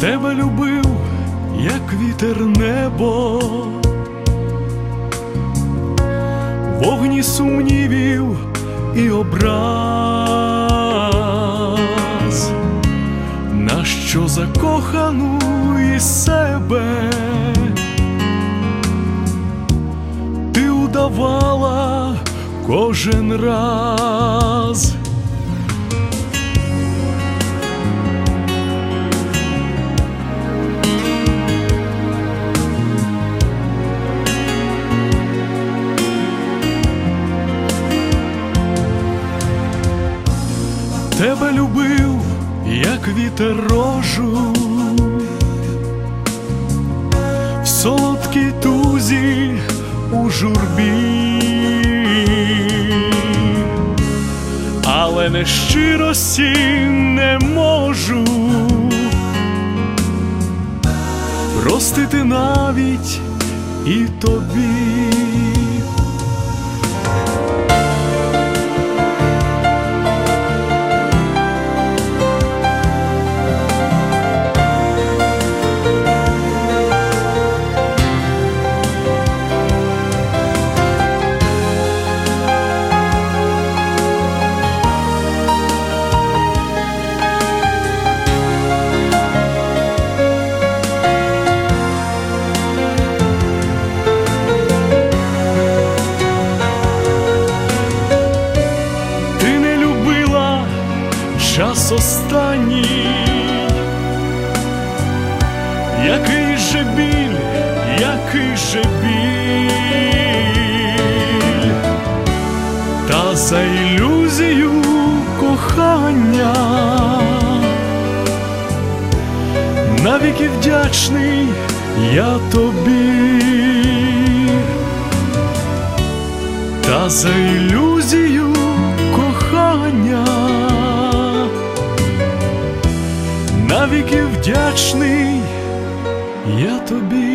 Тебе любив, як вітер небо, вогні сумнівів і образ, нащо закохану із себе ти удавала кожен раз. Тебе любив, як вітер рожу, в солодкій тузі у журбі, але нещирості не можу простити навіть і тобі. Час останній, який же біль, який же біль, та за ілюзію кохання навіки вдячний я тобі, та за ілюзію кохання навіки вдячний я тобі.